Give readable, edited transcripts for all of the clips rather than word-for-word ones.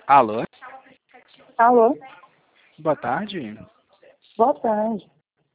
Alô? Alô? Boa tarde. Boa tarde.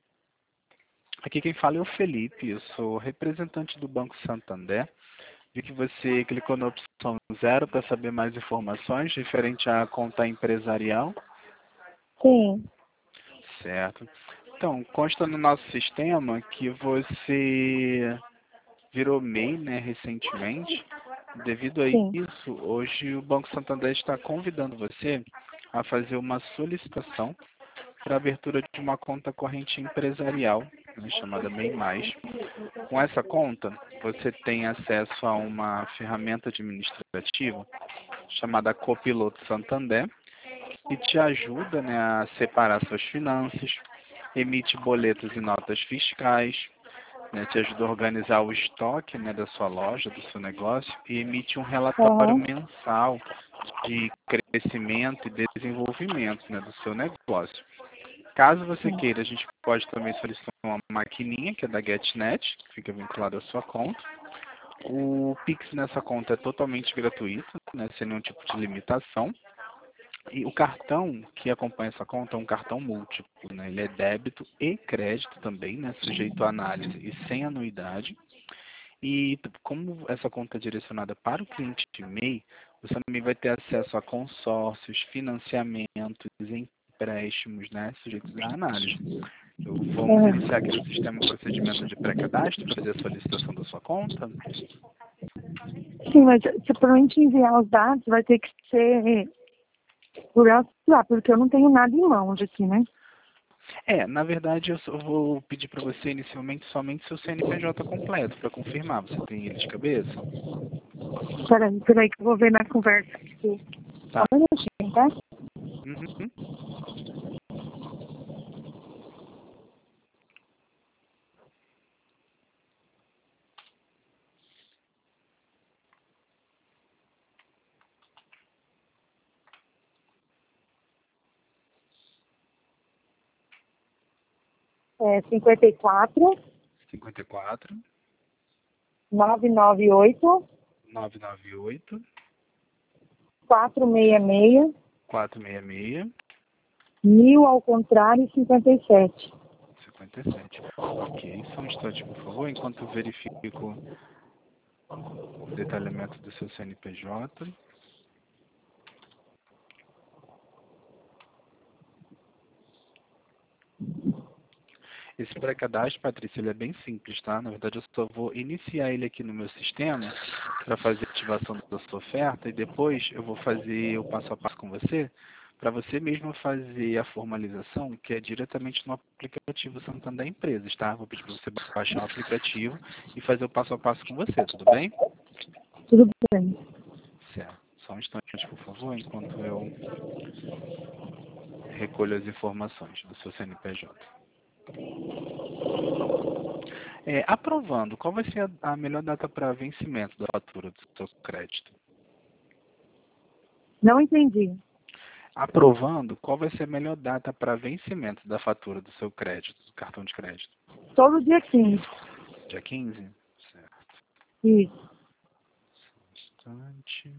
Aqui quem fala é o Felipe, eu sou representante do Banco Santander. Vi que você clicou na opção 0 para saber mais informações referente à conta empresarial. Sim. Certo. Então, consta no nosso sistema que você virou MEI, né, recentemente. Devido a Sim. isso, hoje o Banco Santander está convidando você a fazer uma solicitação para a abertura de uma conta corrente empresarial, né, chamada MEI+. Com essa conta, você tem acesso a uma ferramenta administrativa chamada Copiloto Santander, que te ajuda, né, a separar suas finanças, emite boletos e notas fiscais, né, te ajuda a organizar o estoque, né, da sua loja, do seu negócio, e emite um relatório Aham. mensal de crescimento e desenvolvimento, né, do seu negócio. Caso você Sim. queira, a gente pode também solicitar uma maquininha, que é da GetNet, que fica vinculada à sua conta. O Pix nessa conta é totalmente gratuito, né, sem nenhum tipo de limitação. E o cartão que acompanha essa conta é um cartão múltiplo, né? Ele é débito e crédito também, né? Sujeito à análise e sem anuidade. E como essa conta é direcionada para o cliente de MEI, você também vai ter acesso a consórcios, financiamentos, empréstimos, né? Sujeitos à análise. Vamos iniciar aqui no sistema um procedimento de pré-cadastro para fazer a solicitação da sua conta. Sim, mas se pra gente enviar os dados, vai ter que ser por WhatsApp, porque eu não tenho nada em mãos aqui, né? Na verdade, eu só vou pedir para você inicialmente somente seu CNPJ completo para confirmar. Você tem ele de cabeça? Peraí que eu vou ver na conversa aqui. Só Tá. um minutinho, tá? Uhum. É 54 54 998 998 466 466 1000 ao contrário 57. 57. Ok, só um instante, por favor, enquanto eu verifico o detalhamento do seu CNPJ. Esse pré-cadastro, Patrícia, ele é bem simples, tá? Na verdade, eu só vou iniciar ele aqui no meu sistema para fazer a ativação da sua oferta e depois eu vou fazer o passo a passo com você para você mesmo fazer a formalização, que é diretamente no aplicativo Santander Empresas, tá? Vou pedir para você baixar o aplicativo e fazer o passo a passo com você, tudo bem? Tudo bem. Certo. Só um instante, por favor, enquanto eu recolho as informações do seu CNPJ. Aprovando, qual vai ser a melhor data para vencimento da fatura do seu crédito? Não entendi. Aprovando, qual vai ser a melhor data para vencimento da fatura do seu crédito, do cartão de crédito? Todo dia 15. Dia 15? Certo. Isso. Só um instante.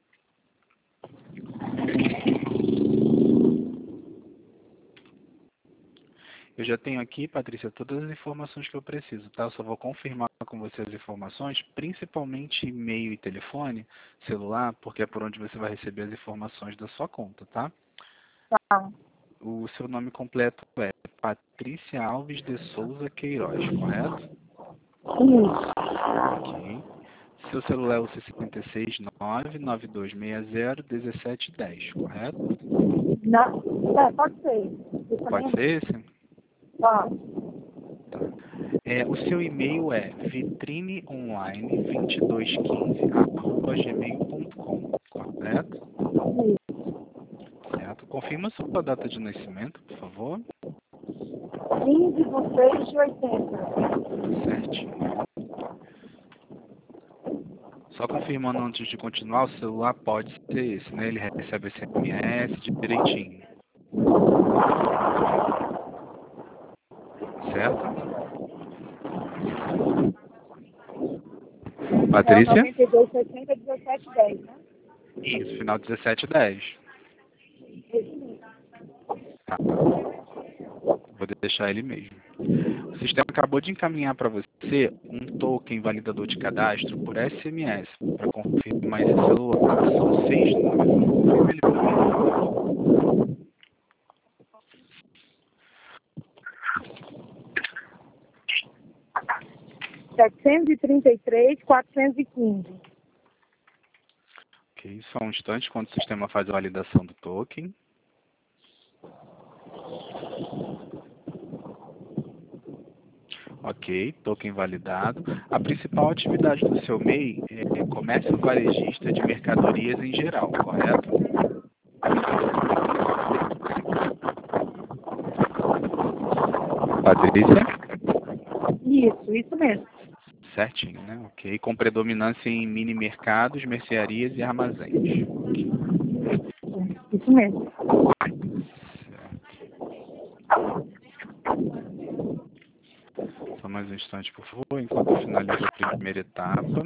Eu já tenho aqui, Patrícia, todas as informações que eu preciso, tá? Eu só vou confirmar com você as informações, principalmente e-mail e telefone, celular, porque é por onde você vai receber as informações da sua conta, tá? Tá. O seu nome completo é Patrícia Alves de Souza Queiroz, correto? Isso. Ok. Seu celular é o 669-9260-1710, correto? Não. Pode ser. Isso Pode também é. ser esse? Tá. Tá. O seu e-mail é vitrineonline2215@gmail.com, correto? Certo. Confirma sua data de nascimento, por favor. 15 de 6 de 80. Certinho. Só confirmando antes de continuar, o celular pode ser esse, né? Ele recebe SMS direitinho. Certo? É o Patrícia? 92 60 17 10, né? Isso, final 1710. Tá. Vou deixar ele mesmo. O sistema acabou de encaminhar para você um token validador de cadastro por SMS para confirmar esse celular. São 6 números. Confirma ele para mim. 733-415. Ok, só um instante quando o sistema faz a validação do token. Ok, token validado. A principal atividade do seu MEI é comércio varejista de mercadorias em geral, correto? Patrícia? Isso mesmo. Certinho, né? Ok, com predominância em mini mercados, mercearias e armazéns. Isso mesmo. Só mais um instante, por favor, enquanto eu finalizo a primeira etapa.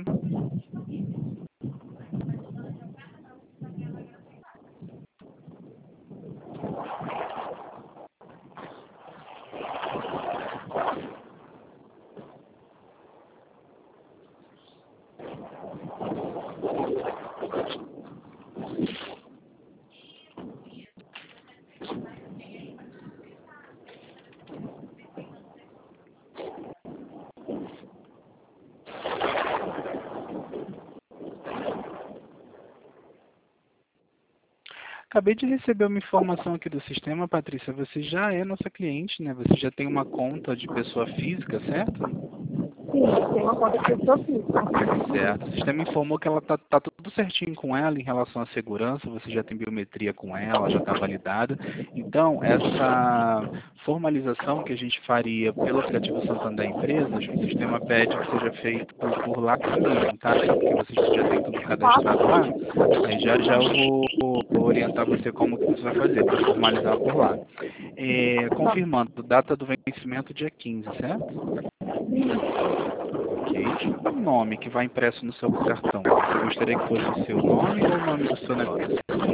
Acabei de receber uma informação aqui do sistema, Patrícia. Você já é nossa cliente, né? Você já tem uma conta de pessoa física, certo? Sim, tem uma conta de pessoa física. Certo. O sistema informou que ela tá tudo certinho com ela em relação à segurança. Você já tem biometria com ela, já está validada. Então, essa formalização que a gente faria pelo aplicativo Santander Empresas, o sistema pede que seja feito por lá mesmo, tá? Porque você já tem tudo cadastrado lá. Aí já eu vou orientar você como que você vai fazer para formalizar por lá. Confirmando, data do vencimento dia 15, certo? Ok. O nome que vai impresso no seu cartão, você gostaria que fosse o seu nome ou o nome do seu negócio?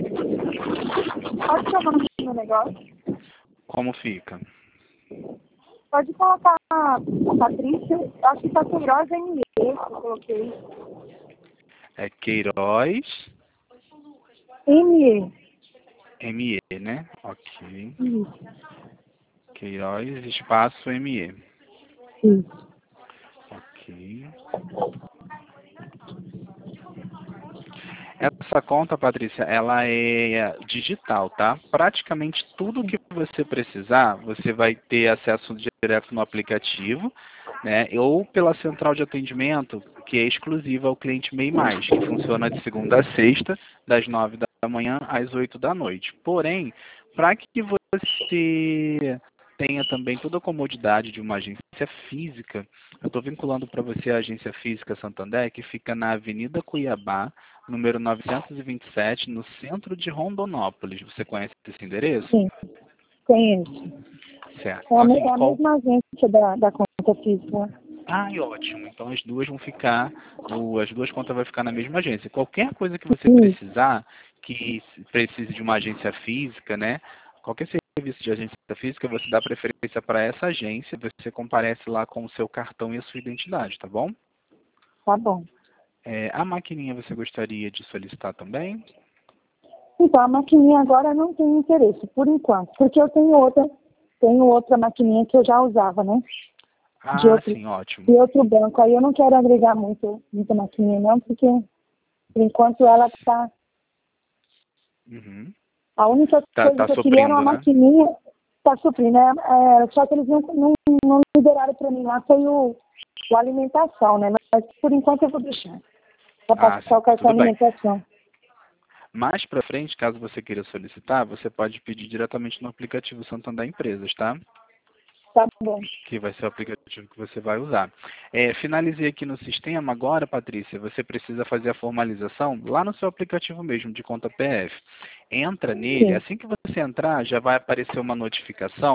Pode chamar no meu negócio? Como fica? Pode colocar a Patrícia. Acho que está Queiroz ME, que eu coloquei. É Queiroz ME. ME, né? Ok. Isso. Queiroz espaço ME. Isso. Ok. Essa conta, Patrícia, ela é digital, tá? Praticamente tudo que você precisar, você vai ter acesso direto no aplicativo, né? Ou pela central de atendimento, que é exclusiva ao cliente MEI+, que funciona de segunda a sexta, das 9 da manhã às 8 da noite. Porém, para que você tenha também toda a comodidade de uma agência física, eu estou vinculando para você a agência física Santander, que fica na Avenida Cuiabá, número 927, no centro de Rondonópolis. Você conhece esse endereço? Sim, conheço. Certo. É a, Assim, é a mesma agência da conta física. ótimo. Então as duas vão ficar, as duas contas vão ficar na mesma agência. Qualquer coisa que você Isso. precisar, que precise de uma agência física, né? Qualquer serviço de agência física, você dá preferência para essa agência, você comparece lá com o seu cartão e a sua identidade, tá bom? Tá bom. A maquininha você gostaria de solicitar também? Então, a maquininha agora não tem interesse, por enquanto. Porque eu tenho outra maquininha que eu já usava, né? Sim, ótimo. De outro banco. Aí eu não quero agregar muita maquininha, não, porque por enquanto ela está. Uhum. A única coisa que eu queria era uma maquininha. Está suprindo, né? Só que eles não liberaram para mim lá, foi o alimentação, né? Mas por enquanto eu vou deixar. Para passar o cartão de alimentação. Mais para frente, caso você queira solicitar, você pode pedir diretamente no aplicativo Santander Empresas, tá? Tá bom. Que vai ser o aplicativo que você vai usar. Finalizei aqui no sistema. Agora, Patrícia, você precisa fazer a formalização lá no seu aplicativo mesmo, de conta PF. Entra nele. Sim. Assim que você entrar, já vai aparecer uma notificação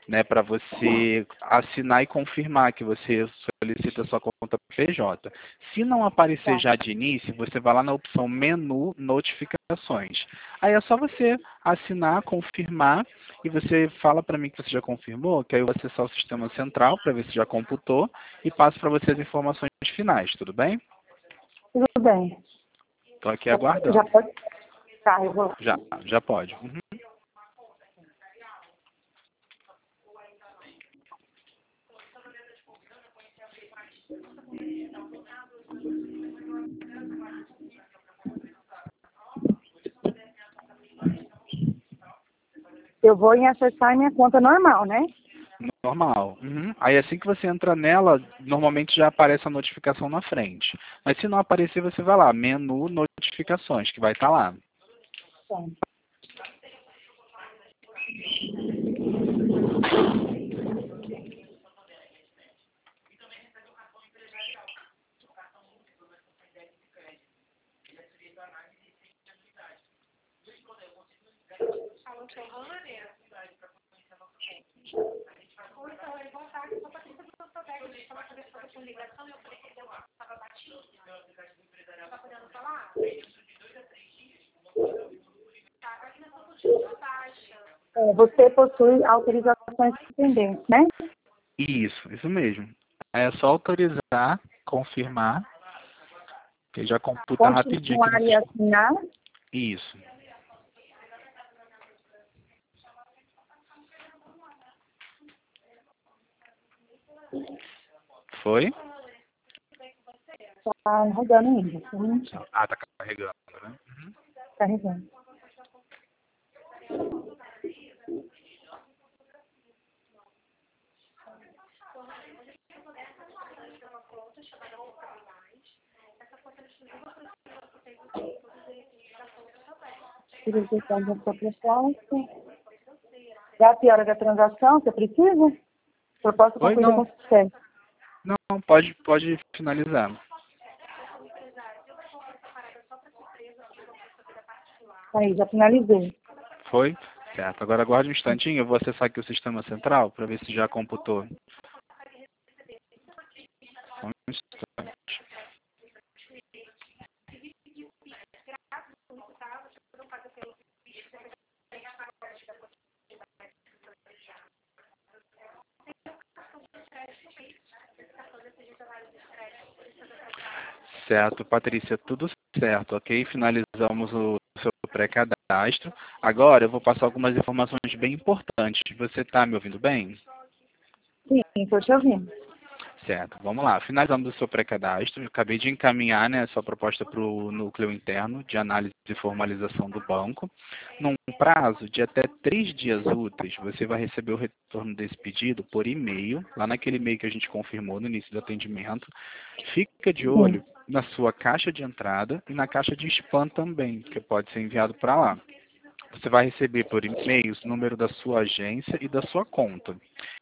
né, para você assinar e confirmar que você solicita a sua conta PJ. Se não aparecer já de início, você vai lá na opção Menu Notificações. Aí é só você assinar, confirmar, e você fala para mim que você já confirmou, que aí eu vou acessar o sistema central para ver se já computou e passo para você as informações finais, tudo bem? Tudo bem. Estou aqui aguardando. Já pode? Tá, eu vou. Já pode. Uhum. Eu vou em acessar minha conta normal, né? Normal. Uhum. Aí assim que você entra nela, normalmente já aparece a notificação na frente. Mas se não aparecer, você vai lá, menu notificações, que vai estar lá. Sim. Você possui autorizações pendentes, né? Isso mesmo. Aí é só autorizar, confirmar, que já computa rapidinho aqui no Continuar e sistema. assinar. Isso. Foi? Está rodando ainda. Sim. Ah, tá carregando, né? Uhum. Carregando. Utilização da sua proposta. Já a hora da transação, você precisa? Proposta Oi, concluída com não. sucesso. Não, pode finalizar. Aí, já finalizei. Foi? Certo. Agora aguarde um instantinho, eu vou acessar aqui o sistema central para ver se já computou. Só um instante. Certo, Patrícia, tudo certo, ok? Finalizamos o seu pré-cadastro. Agora eu vou passar algumas informações bem importantes. Você está me ouvindo bem? Sim, estou te ouvindo. Certo, vamos lá. Finalizamos o seu pré-cadastro. Eu acabei de encaminhar, né, a sua proposta para o núcleo interno de análise e formalização do banco. Num prazo de até 3 dias úteis, você vai receber o retorno desse pedido por e-mail, lá naquele e-mail que a gente confirmou no início do atendimento. Fica de olho na sua caixa de entrada e na caixa de spam também, que pode ser enviado para lá. Você vai receber por e-mail o número da sua agência e da sua conta.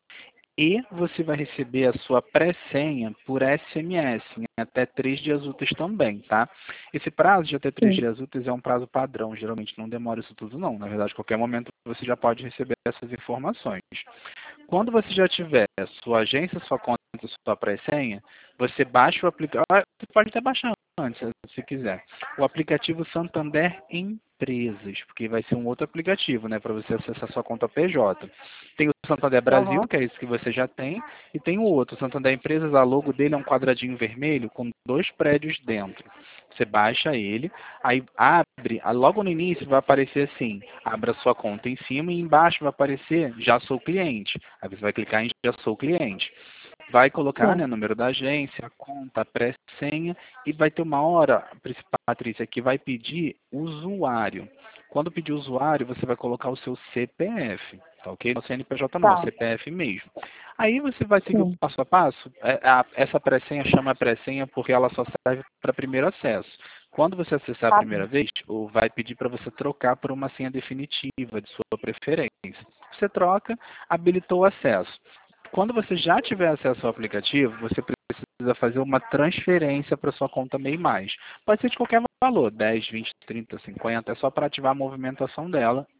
E você vai receber a sua pré-senha por SMS em até 3 dias úteis também, tá? Esse prazo de até 3 dias úteis é um prazo padrão, geralmente não demora isso tudo não. Na verdade, a qualquer momento você já pode receber essas informações. Quando você já tiver a sua agência, sua conta e sua pré-senha, você baixa o aplicativo, você pode até baixar antes, se quiser, o aplicativo Santander Empresas, porque vai ser um outro aplicativo, né, para você acessar sua conta PJ. Tem o Santander Brasil, que é esse que você já tem, e tem o outro, o Santander Empresas, a logo dele é um quadradinho vermelho com 2 prédios dentro. Você baixa ele, aí abre, logo no início vai aparecer assim, abra sua conta em cima e embaixo vai aparecer já sou cliente. Aí você vai clicar em já sou cliente. Vai colocar, né, o número da agência, a conta, a pré-senha e vai ter uma hora, Patrícia, que vai pedir usuário. Quando pedir usuário, você vai colocar o seu CPF, tá ok? Não CNPJ não, CPF mesmo. Aí você vai seguir o passo a passo. Essa pré-senha chama pré-senha porque ela só serve para primeiro acesso. Quando você acessar a primeira vez, vai pedir para você trocar por uma senha definitiva de sua preferência. Você troca, habilitou o acesso. Quando você já tiver acesso ao aplicativo, você precisa fazer uma transferência para sua conta MEI Mais. Pode ser de qualquer valor, 10, 20, 30, 50, é só para ativar a movimentação dela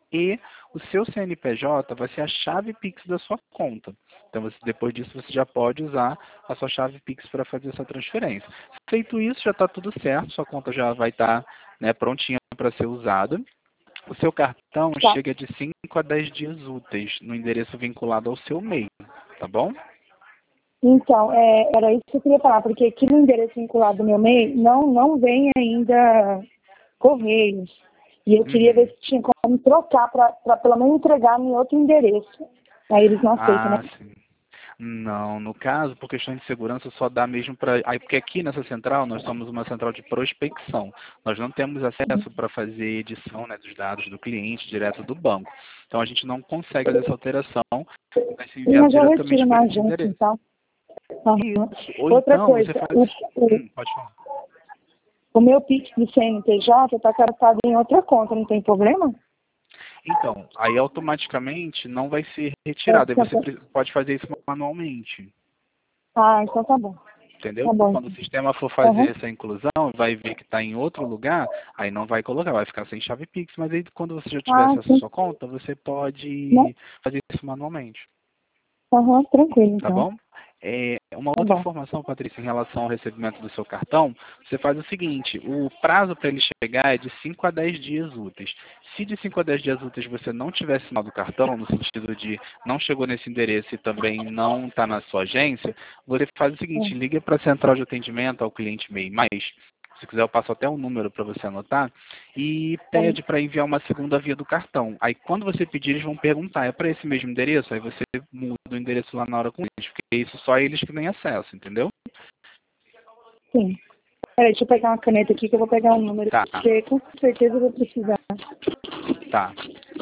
e o seu CNPJ vai ser a chave Pix da sua conta. Então, depois disso, você já pode usar a sua chave Pix para fazer essa transferência. Feito isso, já está tudo certo, sua conta já vai estar, né, prontinha para ser usada. O seu cartão Tá. chega de 5 a 10 dias úteis no endereço vinculado ao seu e-mail, tá bom? Então, era isso que eu queria falar, porque aqui no endereço vinculado ao meu e-mail não vem ainda correios. E eu queria ver se tinha como trocar para pelo menos entregar em outro endereço. Aí eles não aceitam, né? Sim. Não, no caso, por questão de segurança, só dá mesmo para... Porque aqui nessa central, nós somos uma central de prospecção. Nós não temos acesso para fazer edição, né, dos dados do cliente direto do banco. Então, a gente não consegue fazer essa alteração. Vai ser enviado Mas eu diretamente retiro para na esse agência, endereço. então. Uhum. Isso. Ou Outra então, coisa, você faz... pode falar. o meu Pix do CNPJ está carregado em outra conta, não tem problema? Então, aí automaticamente não vai ser retirado. Aí você pode fazer isso manualmente. Ah, então tá bom. Entendeu? Tá bom. Quando o sistema for fazer essa inclusão, vai ver que está em outro lugar, aí não vai colocar, vai ficar sem chave Pix. Mas aí quando você já tiver acesso à Sim. sua conta, você pode Né? fazer isso manualmente. Tranquilo, Tá então. bom? Uma Tá outra bom. informação, Patrícia, em relação ao recebimento do seu cartão, você faz o seguinte, o prazo para ele chegar é de 5 a 10 dias úteis. Se de 5 a 10 dias úteis você não tiver sinal do cartão, no sentido de não chegou nesse endereço e também não está na sua agência, você faz o seguinte, liga para a central de atendimento ao cliente MEI+, se quiser eu passo até um número para você anotar, e pede para enviar uma segunda via do cartão. Aí quando você pedir, eles vão perguntar, é para esse mesmo endereço? Aí você muda o endereço lá na hora com eles, porque isso só eles que têm acesso, entendeu? Sim. Peraí, deixa eu pegar uma caneta aqui que eu vou pegar um número, Tá, porque com certeza eu vou precisar. tá.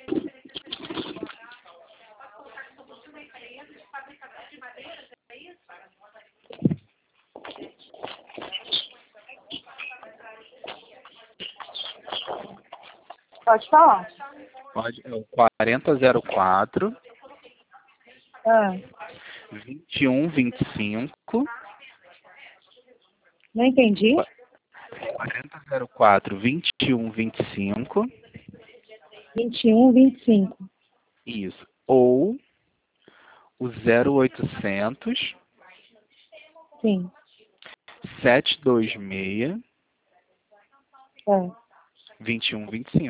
Pode falar. Pode, é o 4004 Ah, 2125 não entendi. 4004 2125 2125. isso. Ou o 0800 Sim. 726 É. 2125.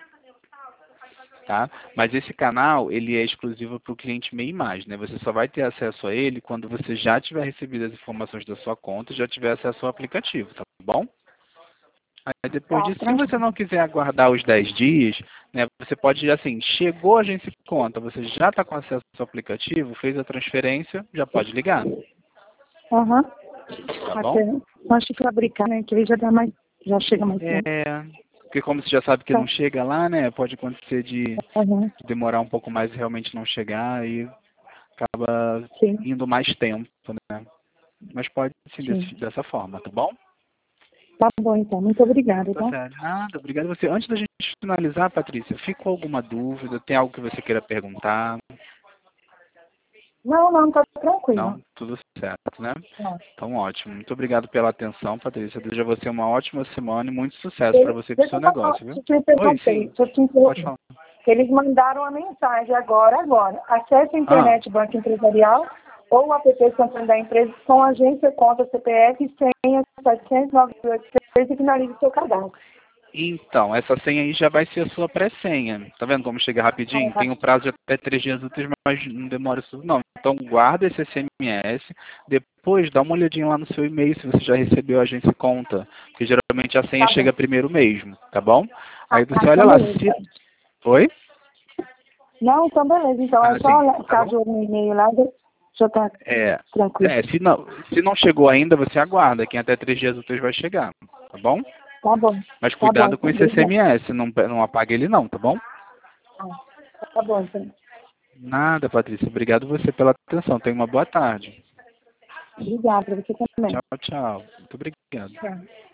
Tá? Mas esse canal, ele é exclusivo para o cliente MEI+, né? Você só vai ter acesso a ele quando você já tiver recebido as informações da sua conta e já tiver acesso ao aplicativo, tá bom? Aí depois disso, se você não quiser aguardar os 10 dias, né, você pode, assim, chegou a agência de conta, você já está com acesso ao aplicativo, fez a transferência, já pode ligar. Aham. Tá bom? Acho que fabricar, né? Que aí já chega mais tempo. Porque como você já sabe que não chega lá, né, pode acontecer de demorar um pouco mais e realmente não chegar e acaba indo mais tempo, né? Mas pode sim, dessa forma, tá bom? Tá bom, então. Muito obrigada, Tá tá? certo. Nada, obrigado a você. Antes da gente finalizar, Patrícia, ficou alguma dúvida? Tem algo que você queira perguntar? Não, tá tranquilo. Não? Tudo certo, né? Então, ótimo. Muito obrigado pela atenção, Patrícia. Desejo a você uma ótima semana e muito sucesso para você com o seu negócio, viu? Oi, sim. Pode falar. Eles mandaram uma mensagem agora. Acesse a internet Banco Empresarial ou o app Santander Empresas com agência, conta, CPF e senha 798 e finalize o seu cadastro. Então, essa senha aí já vai ser a sua pré-senha. Tá vendo como chega rapidinho? Tem um prazo de até 3 dias úteis, mas não demora isso não. Então, guarda esse SMS, depois dá uma olhadinha lá no seu e-mail se você já recebeu a agência conta. Porque geralmente a senha chega primeiro mesmo, tá bom? Aí você olha lá. Oi? Não, então beleza. Então é só ficar de olho no e-mail lá, já tá tranquilo. Se não chegou ainda, você aguarda, que em até 3 dias úteis vai chegar, tá bom? Tá bom. Mas cuidado com esse SMS, não apague ele não, tá bom? Tá bom, então. Nada, Patrícia. Obrigado você pela atenção. Tenha uma boa tarde. Obrigada, você também. Tchau, tchau. Muito obrigado. Tchau.